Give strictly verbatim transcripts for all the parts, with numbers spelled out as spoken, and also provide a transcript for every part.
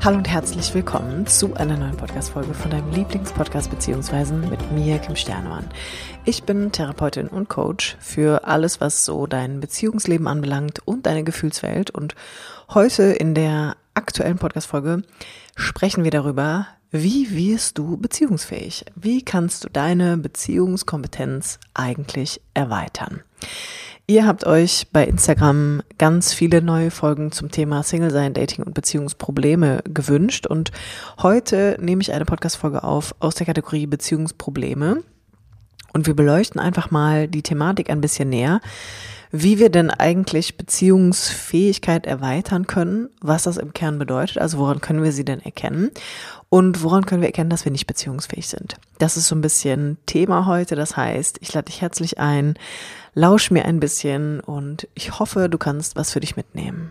Hallo und herzlich willkommen zu einer neuen Podcast-Folge von deinem Lieblingspodcast Beziehungsweisen mit mir, Kim Sternemann. Ich bin Therapeutin und Coach für alles, was so dein Beziehungsleben anbelangt und deine Gefühlswelt. Und heute in der aktuellen Podcast-Folge sprechen wir darüber, wie wirst du beziehungsfähig? Wie kannst du deine Beziehungskompetenz eigentlich erweitern? Ihr habt euch bei Instagram ganz viele neue Folgen zum Thema Single-Sein, Dating und Beziehungsprobleme gewünscht und heute nehme ich eine Podcast-Folge auf aus der Kategorie Beziehungsprobleme und wir beleuchten einfach mal die Thematik ein bisschen näher, wie wir denn eigentlich Beziehungsfähigkeit erweitern können, was das im Kern bedeutet, also woran können wir sie denn erkennen und woran können wir erkennen, dass wir nicht beziehungsfähig sind. Das ist so ein bisschen Thema heute, das heißt, ich lade dich herzlich ein, lausch mir ein bisschen und ich hoffe, du kannst was für dich mitnehmen.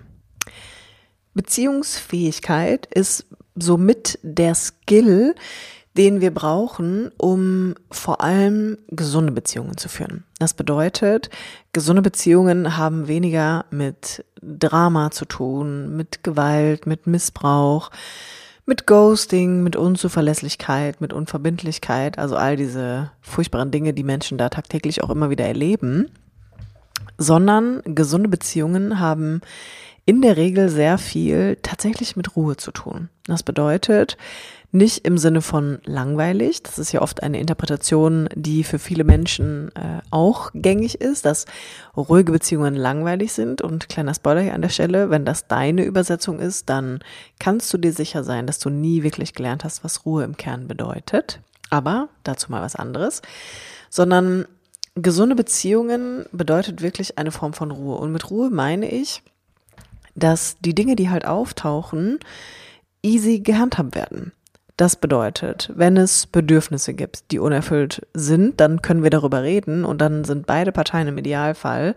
Beziehungsfähigkeit ist somit der Skill, den wir brauchen, um vor allem gesunde Beziehungen zu führen. Das bedeutet, gesunde Beziehungen haben weniger mit Drama zu tun, mit Gewalt, mit Missbrauch, mit Ghosting, mit Unzuverlässigkeit, mit Unverbindlichkeit, also all diese furchtbaren Dinge, die Menschen da tagtäglich auch immer wieder erleben, sondern gesunde Beziehungen haben in der Regel sehr viel tatsächlich mit Ruhe zu tun. Das bedeutet, nicht im Sinne von langweilig, das ist ja oft eine Interpretation, die für viele Menschen äh, auch gängig ist, dass ruhige Beziehungen langweilig sind und kleiner Spoiler hier an der Stelle, wenn das deine Übersetzung ist, dann kannst du dir sicher sein, dass du nie wirklich gelernt hast, was Ruhe im Kern bedeutet, aber dazu mal was anderes, sondern gesunde Beziehungen bedeutet wirklich eine Form von Ruhe und mit Ruhe meine ich, dass die Dinge, die halt auftauchen, easy gehandhabt werden. Das bedeutet, wenn es Bedürfnisse gibt, die unerfüllt sind, dann können wir darüber reden und dann sind beide Parteien im Idealfall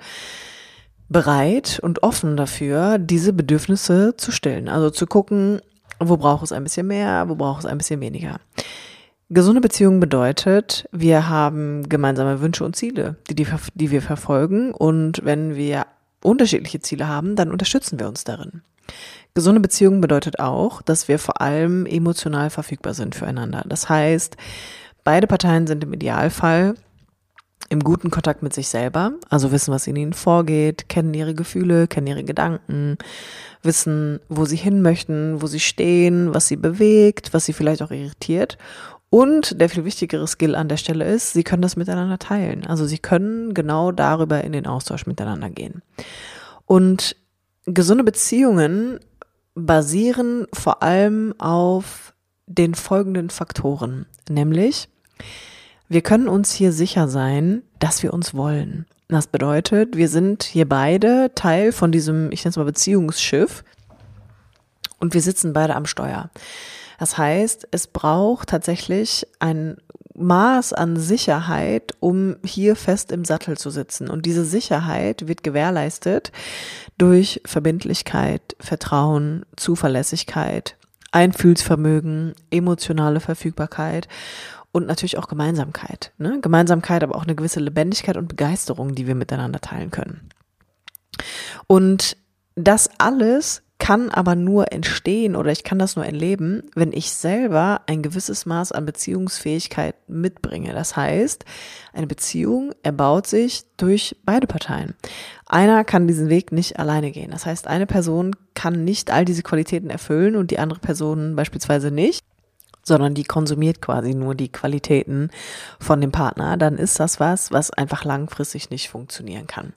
bereit und offen dafür, diese Bedürfnisse zu stillen. Also zu gucken, wo braucht es ein bisschen mehr, wo braucht es ein bisschen weniger. Gesunde Beziehung bedeutet, wir haben gemeinsame Wünsche und Ziele, die, die, die wir verfolgen und wenn wir unterschiedliche Ziele haben, dann unterstützen wir uns darin. Gesunde Beziehung bedeutet auch, dass wir vor allem emotional verfügbar sind füreinander. Das heißt, beide Parteien sind im Idealfall im guten Kontakt mit sich selber, also wissen, was in ihnen vorgeht, kennen ihre Gefühle, kennen ihre Gedanken, wissen, wo sie hin möchten, wo sie stehen, was sie bewegt, was sie vielleicht auch irritiert. Und der viel wichtigere Skill an der Stelle ist, sie können das miteinander teilen. Also sie können genau darüber in den Austausch miteinander gehen. Und gesunde Beziehungen basieren vor allem auf den folgenden Faktoren, nämlich wir können uns hier sicher sein, dass wir uns wollen. Das bedeutet, wir sind hier beide Teil von diesem, ich nenne es mal Beziehungsschiff und wir sitzen beide am Steuer. Das heißt, es braucht tatsächlich ein Maß an Sicherheit, um hier fest im Sattel zu sitzen. Und diese Sicherheit wird gewährleistet durch Verbindlichkeit, Vertrauen, Zuverlässigkeit, Einfühlsvermögen, emotionale Verfügbarkeit und natürlich auch Gemeinsamkeit. Ne? Gemeinsamkeit, aber auch eine gewisse Lebendigkeit und Begeisterung, die wir miteinander teilen können. Und das alles kann aber nur entstehen oder ich kann das nur erleben, wenn ich selber ein gewisses Maß an Beziehungsfähigkeit mitbringe. Das heißt, eine Beziehung erbaut sich durch beide Parteien. Einer kann diesen Weg nicht alleine gehen. Das heißt, eine Person kann nicht all diese Qualitäten erfüllen und die andere Person beispielsweise nicht, sondern die konsumiert quasi nur die Qualitäten von dem Partner. Dann ist das was, was einfach langfristig nicht funktionieren kann.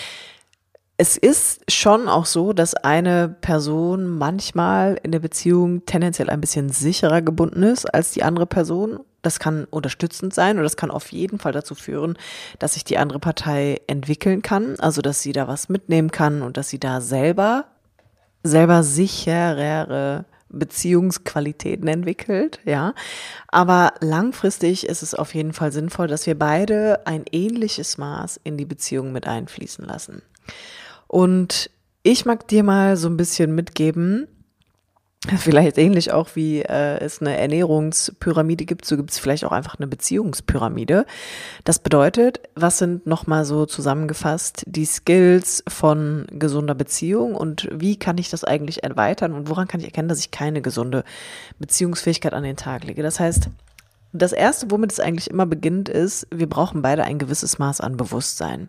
Es ist schon auch so, dass eine Person manchmal in der Beziehung tendenziell ein bisschen sicherer gebunden ist als die andere Person. Das kann unterstützend sein und das kann auf jeden Fall dazu führen, dass sich die andere Partei entwickeln kann, also dass sie da was mitnehmen kann und dass sie da selber, selber sicherere Beziehungsqualitäten entwickelt, ja. Aber langfristig ist es auf jeden Fall sinnvoll, dass wir beide ein ähnliches Maß in die Beziehung mit einfließen lassen. Und ich mag dir mal so ein bisschen mitgeben, vielleicht ähnlich auch wie äh, es eine Ernährungspyramide gibt, so gibt es vielleicht auch einfach eine Beziehungspyramide. Das bedeutet, was sind nochmal so zusammengefasst die Skills von gesunder Beziehung und wie kann ich das eigentlich erweitern und woran kann ich erkennen, dass ich keine gesunde Beziehungsfähigkeit an den Tag lege? Das heißt, das Erste, womit es eigentlich immer beginnt, ist, wir brauchen beide ein gewisses Maß an Bewusstsein.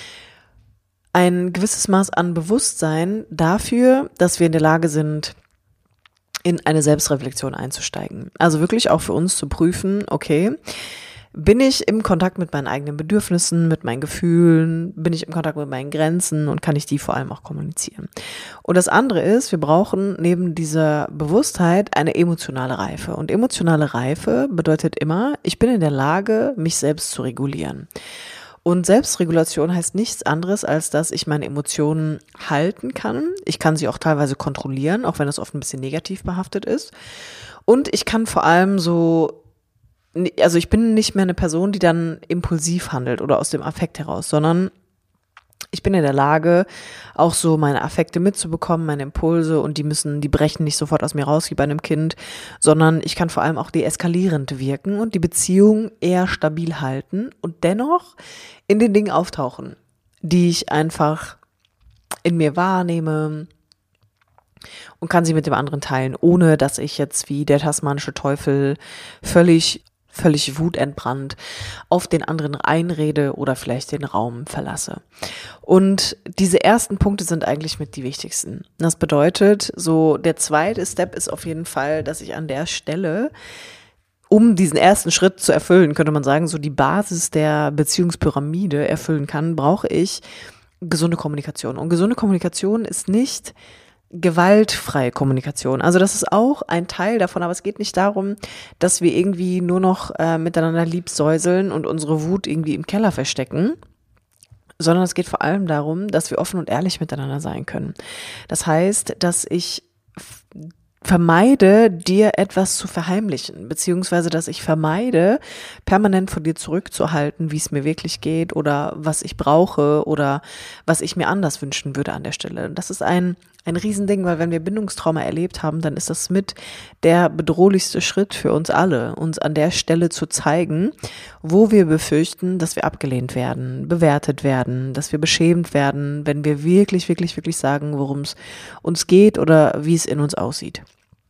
Ein gewisses Maß an Bewusstsein dafür, dass wir in der Lage sind, in eine Selbstreflexion einzusteigen. Also wirklich auch für uns zu prüfen, okay, bin ich im Kontakt mit meinen eigenen Bedürfnissen, mit meinen Gefühlen, bin ich im Kontakt mit meinen Grenzen und kann ich die vor allem auch kommunizieren. Und das andere ist, wir brauchen neben dieser Bewusstheit eine emotionale Reife. Und emotionale Reife bedeutet immer, ich bin in der Lage, mich selbst zu regulieren. Und Selbstregulation heißt nichts anderes, als dass ich meine Emotionen halten kann. Ich kann sie auch teilweise kontrollieren, auch wenn das oft ein bisschen negativ behaftet ist. Und ich kann vor allem so, also ich bin nicht mehr eine Person, die dann impulsiv handelt oder aus dem Affekt heraus, sondern ich bin in der Lage, auch so meine Affekte mitzubekommen, meine Impulse und die müssen, die brechen nicht sofort aus mir raus wie bei einem Kind, sondern ich kann vor allem auch deeskalierend wirken und die Beziehung eher stabil halten und dennoch in den Dingen auftauchen, die ich einfach in mir wahrnehme und kann sie mit dem anderen teilen, ohne dass ich jetzt wie der tasmanische Teufel völlig völlig wutentbrannt auf den anderen einrede oder vielleicht den Raum verlasse. Und diese ersten Punkte sind eigentlich mit die wichtigsten. Das bedeutet, so der zweite Step ist auf jeden Fall, dass ich an der Stelle, um diesen ersten Schritt zu erfüllen, könnte man sagen, so die Basis der Beziehungspyramide erfüllen kann, brauche ich gesunde Kommunikation. Und gesunde Kommunikation ist nicht gewaltfreie Kommunikation. Also das ist auch ein Teil davon, aber es geht nicht darum, dass wir irgendwie nur noch äh, miteinander liebsäuseln und unsere Wut irgendwie im Keller verstecken, sondern es geht vor allem darum, dass wir offen und ehrlich miteinander sein können. Das heißt, dass ich f- vermeide, dir etwas zu verheimlichen, beziehungsweise dass ich vermeide, permanent von dir zurückzuhalten, wie es mir wirklich geht oder was ich brauche oder was ich mir anders wünschen würde an der Stelle. Das ist ein ein Riesending, weil wenn wir Bindungstrauma erlebt haben, dann ist das mit der bedrohlichste Schritt für uns alle, uns an der Stelle zu zeigen, wo wir befürchten, dass wir abgelehnt werden, bewertet werden, dass wir beschämt werden, wenn wir wirklich, wirklich, wirklich sagen, worum es uns geht oder wie es in uns aussieht.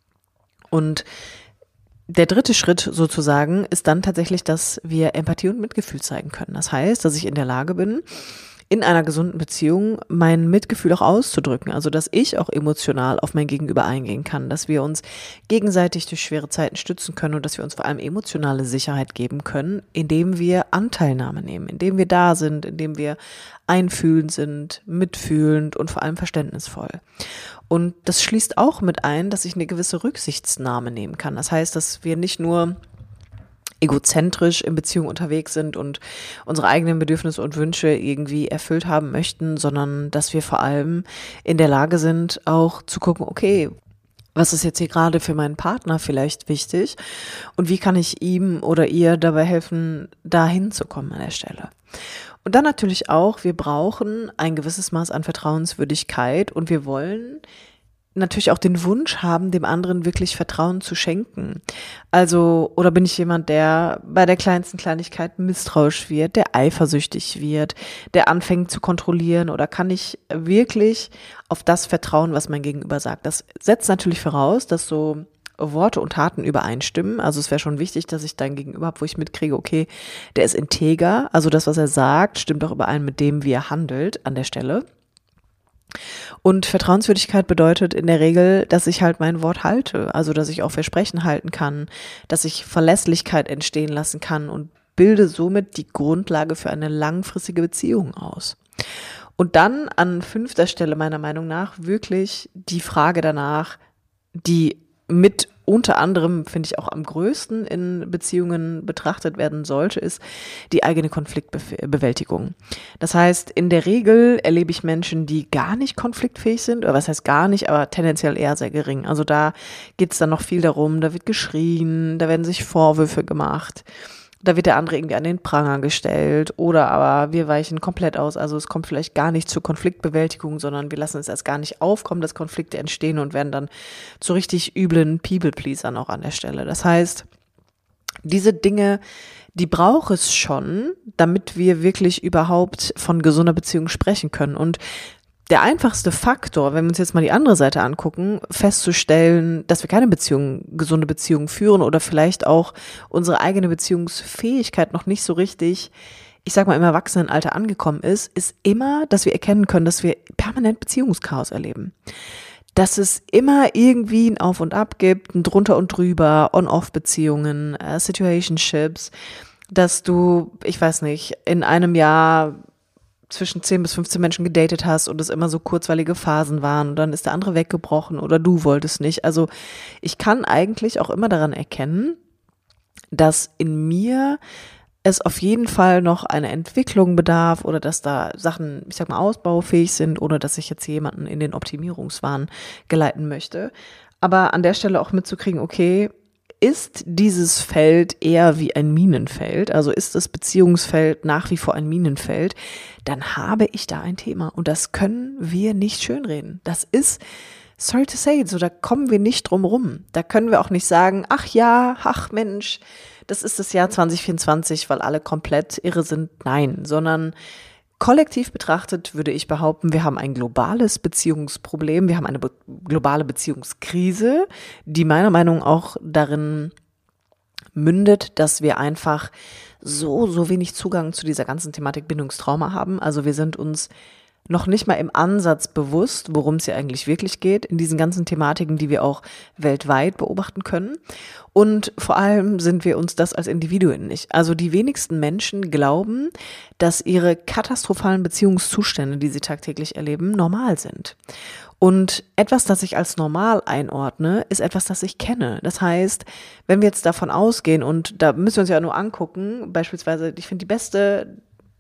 Und der dritte Schritt sozusagen ist dann tatsächlich, dass wir Empathie und Mitgefühl zeigen können. Das heißt, dass ich in der Lage bin, in einer gesunden Beziehung mein Mitgefühl auch auszudrücken, also dass ich auch emotional auf mein Gegenüber eingehen kann, dass wir uns gegenseitig durch schwere Zeiten stützen können und dass wir uns vor allem emotionale Sicherheit geben können, indem wir Anteilnahme nehmen, indem wir da sind, indem wir einfühlend sind, mitfühlend und vor allem verständnisvoll. Und das schließt auch mit ein, dass ich eine gewisse Rücksichtnahme nehmen kann. Das heißt, dass wir nicht nur egozentrisch in Beziehung unterwegs sind und unsere eigenen Bedürfnisse und Wünsche irgendwie erfüllt haben möchten, sondern dass wir vor allem in der Lage sind, auch zu gucken, okay, was ist jetzt hier gerade für meinen Partner vielleicht wichtig und wie kann ich ihm oder ihr dabei helfen, da hinzukommen an der Stelle. Und dann natürlich auch, wir brauchen ein gewisses Maß an Vertrauenswürdigkeit und wir wollen natürlich auch den Wunsch haben, dem anderen wirklich Vertrauen zu schenken. Also, oder bin ich jemand, der bei der kleinsten Kleinigkeit misstrauisch wird, der eifersüchtig wird, der anfängt zu kontrollieren, oder kann ich wirklich auf das vertrauen, was mein Gegenüber sagt? Das setzt natürlich voraus, dass so Worte und Taten übereinstimmen. Also es wäre schon wichtig, dass ich dein Gegenüber habe, wo ich mitkriege, okay, der ist integer, also das, was er sagt, stimmt auch überein mit dem, wie er handelt an der Stelle. Und Vertrauenswürdigkeit bedeutet in der Regel, dass ich halt mein Wort halte, also dass ich auch Versprechen halten kann, dass ich Verlässlichkeit entstehen lassen kann und bilde somit die Grundlage für eine langfristige Beziehung aus. Und dann an fünfter Stelle meiner Meinung nach wirklich die Frage danach, die mit unter anderem, finde ich, auch am größten in Beziehungen betrachtet werden sollte, ist die eigene Konfliktbewältigung. Das heißt, in der Regel erlebe ich Menschen, die gar nicht konfliktfähig sind, oder was heißt gar nicht, aber tendenziell eher sehr gering. Also da geht es dann noch viel darum, da wird geschrien, da werden sich Vorwürfe gemacht. Da wird der andere irgendwie an den Pranger gestellt oder aber wir weichen komplett aus. Also es kommt vielleicht gar nicht zur Konfliktbewältigung, sondern wir lassen es erst gar nicht aufkommen, dass Konflikte entstehen und werden dann zu richtig üblen People-Pleasern auch an der Stelle. Das heißt, diese Dinge, die braucht es schon, damit wir wirklich überhaupt von gesunder Beziehung sprechen können. Und der einfachste Faktor, wenn wir uns jetzt mal die andere Seite angucken, festzustellen, dass wir keine Beziehung, gesunde Beziehung führen oder vielleicht auch unsere eigene Beziehungsfähigkeit noch nicht so richtig, ich sag mal, im Erwachsenenalter angekommen ist, ist immer, dass wir erkennen können, dass wir permanent Beziehungschaos erleben. Dass es immer irgendwie ein Auf und Ab gibt, ein Drunter und Drüber, On-Off-Beziehungen, äh, Situationships, dass du, ich weiß nicht, in einem Jahr zwischen zehn bis fünfzehn Menschen gedatet hast und es immer so kurzweilige Phasen waren und dann ist der andere weggebrochen oder du wolltest nicht. Also ich kann eigentlich auch immer daran erkennen, dass in mir es auf jeden Fall noch eine Entwicklung bedarf oder dass da Sachen, ich sag mal, ausbaufähig sind, ohne dass ich jetzt jemanden in den Optimierungswahn geleiten möchte. Aber an der Stelle auch mitzukriegen, okay, ist dieses Feld eher wie ein Minenfeld, also ist das Beziehungsfeld nach wie vor ein Minenfeld, dann habe ich da ein Thema und das können wir nicht schönreden. Das ist, sorry to say, so da kommen wir nicht drum rum. Da können wir auch nicht sagen, ach ja, ach Mensch, das ist das Jahr zwanzig vierundzwanzig, weil alle komplett irre sind. Nein, sondern kollektiv betrachtet würde ich behaupten, wir haben ein globales Beziehungsproblem, wir haben eine be- globale Beziehungskrise, die meiner Meinung nach auch darin mündet, dass wir einfach so, so wenig Zugang zu dieser ganzen Thematik Bindungstrauma haben. Also wir sind uns noch nicht mal im Ansatz bewusst, worum es hier eigentlich wirklich geht, in diesen ganzen Thematiken, die wir auch weltweit beobachten können. Und vor allem sind wir uns das als Individuen nicht. Also die wenigsten Menschen glauben, dass ihre katastrophalen Beziehungszustände, die sie tagtäglich erleben, normal sind. Und etwas, das ich als normal einordne, ist etwas, das ich kenne. Das heißt, wenn wir jetzt davon ausgehen, und da müssen wir uns ja nur angucken, beispielsweise, ich finde die beste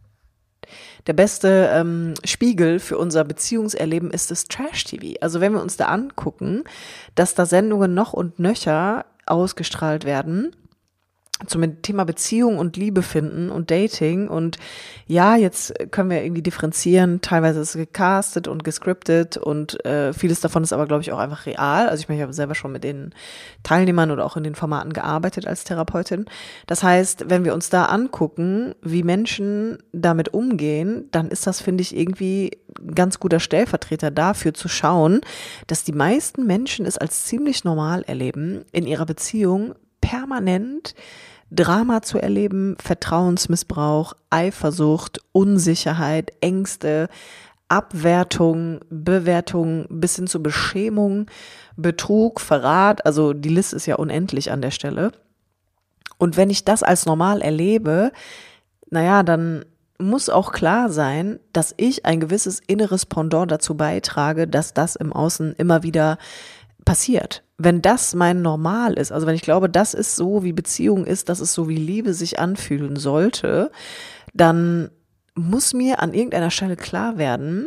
Der beste ähm, Spiegel für unser Beziehungserleben ist das Trash-T V. Also wenn wir uns da angucken, dass da Sendungen noch und nöcher ausgestrahlt werden zum Thema Beziehung und Liebe finden und Dating und ja, jetzt können wir irgendwie differenzieren, teilweise ist es gecastet und gescriptet und äh, vieles davon ist aber, glaube ich, auch einfach real. Also ich meine, ich habe selber schon mit den Teilnehmern oder auch in den Formaten gearbeitet als Therapeutin. Das heißt, wenn wir uns da angucken, wie Menschen damit umgehen, dann ist das, finde ich, irgendwie ein ganz guter Stellvertreter dafür zu schauen, dass die meisten Menschen es als ziemlich normal erleben, in ihrer Beziehung permanent Drama zu erleben, Vertrauensmissbrauch, Eifersucht, Unsicherheit, Ängste, Abwertung, Bewertung bis hin zu Beschämung, Betrug, Verrat, also die Liste ist ja unendlich an der Stelle. Und wenn ich das als normal erlebe, naja, dann muss auch klar sein, dass ich ein gewisses inneres Pendant dazu beitrage, dass das im Außen immer wieder passiert. Wenn das mein Normal ist, also wenn ich glaube, das ist so, wie Beziehung ist, das ist so, wie Liebe sich anfühlen sollte, dann muss mir an irgendeiner Stelle klar werden,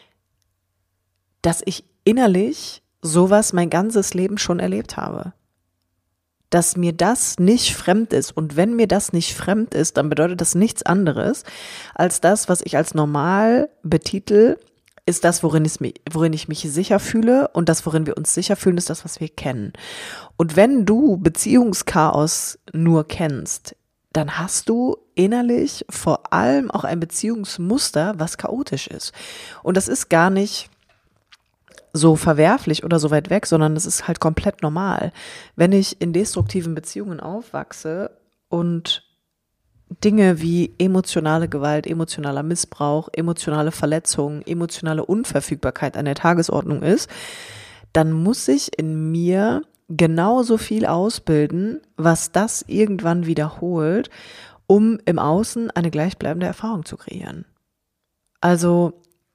dass ich innerlich sowas mein ganzes Leben schon erlebt habe. Dass mir das nicht fremd ist. Und wenn mir das nicht fremd ist, dann bedeutet das nichts anderes als das, was ich als normal betitel, ist das, worin, es mich, worin ich mich sicher fühle, und das, worin wir uns sicher fühlen, ist das, was wir kennen. Und wenn du Beziehungschaos nur kennst, dann hast du innerlich vor allem auch ein Beziehungsmuster, was chaotisch ist. Und das ist gar nicht so verwerflich oder so weit weg, sondern das ist halt komplett normal. Wenn ich in destruktiven Beziehungen aufwachse und Dinge wie emotionale Gewalt, emotionaler Missbrauch, emotionale Verletzung, emotionale Unverfügbarkeit an der Tagesordnung ist, dann muss ich in mir genauso viel ausbilden, was das irgendwann wiederholt, um im Außen eine gleichbleibende Erfahrung zu kreieren. Also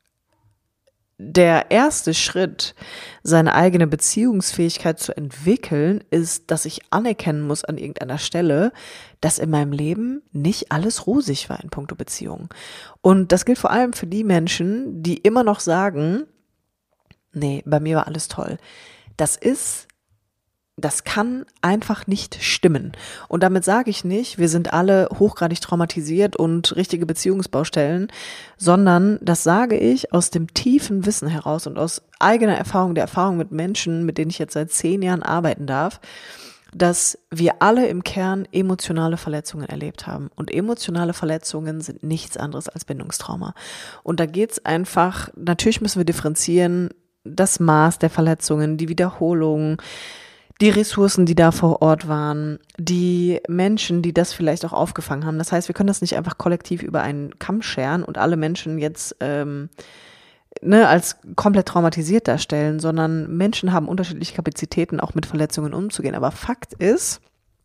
der erste Schritt, seine eigene Beziehungsfähigkeit zu entwickeln, ist, dass ich anerkennen muss an irgendeiner Stelle, dass in meinem Leben nicht alles rosig war in puncto Beziehung. Und das gilt vor allem für die Menschen, die immer noch sagen, nee, bei mir war alles toll. Das ist Das kann einfach nicht stimmen. Und damit sage ich nicht, wir sind alle hochgradig traumatisiert und richtige Beziehungsbaustellen, sondern das sage ich aus dem tiefen Wissen heraus und aus eigener Erfahrung, der Erfahrung mit Menschen, mit denen ich jetzt seit zehn Jahren arbeiten darf, dass wir alle im Kern emotionale Verletzungen erlebt haben. Und emotionale Verletzungen sind nichts anderes als Bindungstrauma. Und da geht's einfach, natürlich müssen wir differenzieren, das Maß der Verletzungen, die Wiederholung, die Ressourcen, die da vor Ort waren, die Menschen, die das vielleicht auch aufgefangen haben. Das heißt, wir können das nicht einfach kollektiv über einen Kamm scheren und alle Menschen jetzt ähm, ne, als komplett traumatisiert darstellen, sondern Menschen haben unterschiedliche Kapazitäten, auch mit Verletzungen umzugehen. Aber Fakt ist,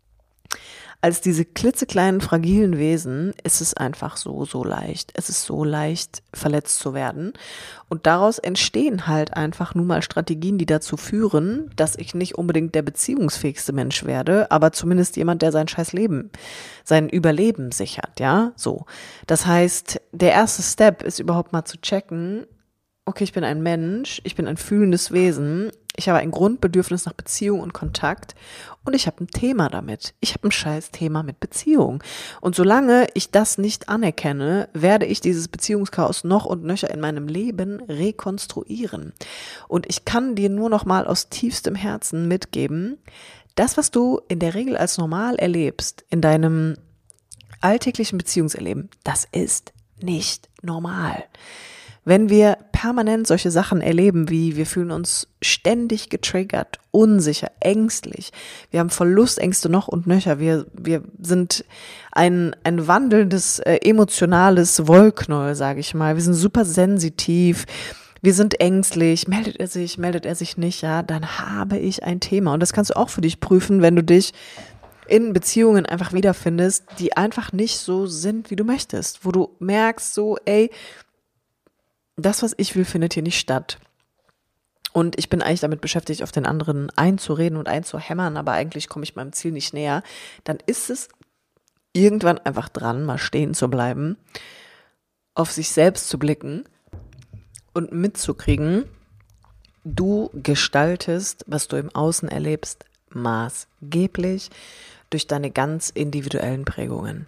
als diese klitzekleinen, fragilen Wesen ist es einfach so, so leicht. Es ist so leicht, verletzt zu werden. Und daraus entstehen halt einfach nun mal Strategien, die dazu führen, dass ich nicht unbedingt der beziehungsfähigste Mensch werde, aber zumindest jemand, der sein scheiß Leben, sein Überleben sichert, ja, so. Das heißt, der erste Step ist überhaupt mal zu checken, okay, ich bin ein Mensch, ich bin ein fühlendes Wesen, ich habe ein Grundbedürfnis nach Beziehung und Kontakt und ich habe ein Thema damit. Ich habe ein scheiß Thema mit Beziehung. Und solange ich das nicht anerkenne, werde ich dieses Beziehungschaos noch und nöcher in meinem Leben rekonstruieren. Und ich kann dir nur noch mal aus tiefstem Herzen mitgeben, das, was du in der Regel als normal erlebst, in deinem alltäglichen Beziehungserleben, das ist nicht normal. Wenn wir permanent solche Sachen erleben, wie wir fühlen uns ständig getriggert, unsicher, ängstlich, wir haben Verlustängste noch und nöcher, wir, wir sind ein, ein wandelndes, äh, emotionales Wollknäuel, sage ich mal, wir sind super sensitiv, wir sind ängstlich, meldet er sich, meldet er sich nicht, ja, dann habe ich ein Thema. Und das kannst du auch für dich prüfen, wenn du dich in Beziehungen einfach wiederfindest, die einfach nicht so sind, wie du möchtest, wo du merkst so, ey, das, was ich will, findet hier nicht statt. Und ich bin eigentlich damit beschäftigt, auf den anderen einzureden und einzuhämmern, aber eigentlich komme ich meinem Ziel nicht näher. Dann ist es irgendwann einfach dran, mal stehen zu bleiben, auf sich selbst zu blicken und mitzukriegen, du gestaltest, was du im Außen erlebst, maßgeblich durch deine ganz individuellen Prägungen.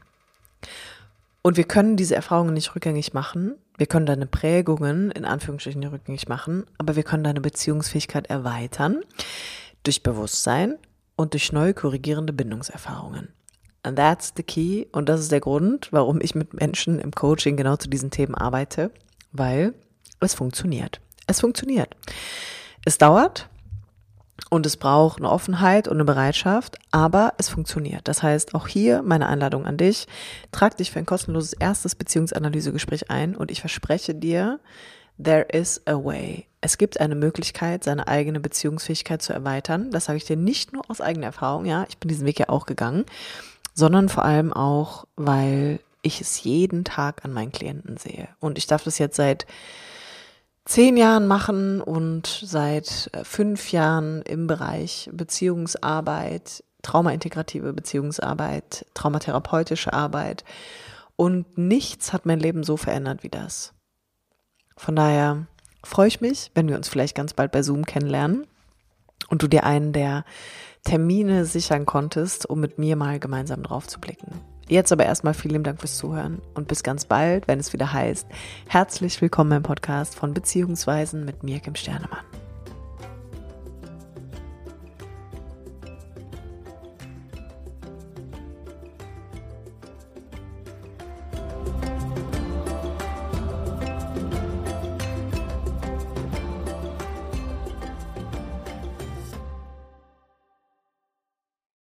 Und wir können diese Erfahrungen nicht rückgängig machen. Wir können deine Prägungen in Anführungsstrichen nicht rückgängig machen, aber wir können deine Beziehungsfähigkeit erweitern durch Bewusstsein und durch neu korrigierende Bindungserfahrungen. And that's the key. Und das ist der Grund, warum ich mit Menschen im Coaching genau zu diesen Themen arbeite, weil es funktioniert. Es funktioniert. Es dauert. Und es braucht eine Offenheit und eine Bereitschaft, aber es funktioniert. Das heißt, auch hier meine Einladung an dich, trag dich für ein kostenloses erstes Beziehungsanalysegespräch ein und ich verspreche dir, there is a way. Es gibt eine Möglichkeit, seine eigene Beziehungsfähigkeit zu erweitern. Das sage ich dir nicht nur aus eigener Erfahrung, ja, ich bin diesen Weg ja auch gegangen, sondern vor allem auch, weil ich es jeden Tag an meinen Klienten sehe. Und ich darf das jetzt seit zehn Jahren machen und seit fünf Jahren im Bereich Beziehungsarbeit, traumaintegrative Beziehungsarbeit, traumatherapeutische Arbeit und nichts hat mein Leben so verändert wie das. Von daher freue ich mich, wenn wir uns vielleicht ganz bald bei Zoom kennenlernen und du dir einen der Termine sichern konntest, um mit mir mal gemeinsam drauf zu blicken. Jetzt aber erstmal vielen Dank fürs Zuhören und bis ganz bald, wenn es wieder heißt, herzlich willkommen im Podcast von Beziehungsweisen mit mir, Kim Sternemann.